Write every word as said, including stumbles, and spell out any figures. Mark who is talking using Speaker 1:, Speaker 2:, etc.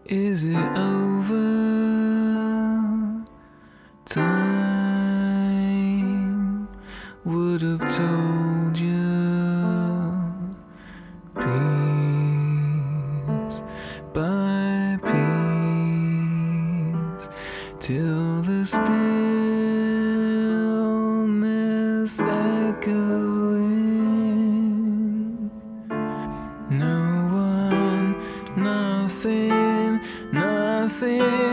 Speaker 1: Is it over? Time would have told you. Piece by piece, till the stillness echoing. No one, nothing, nothing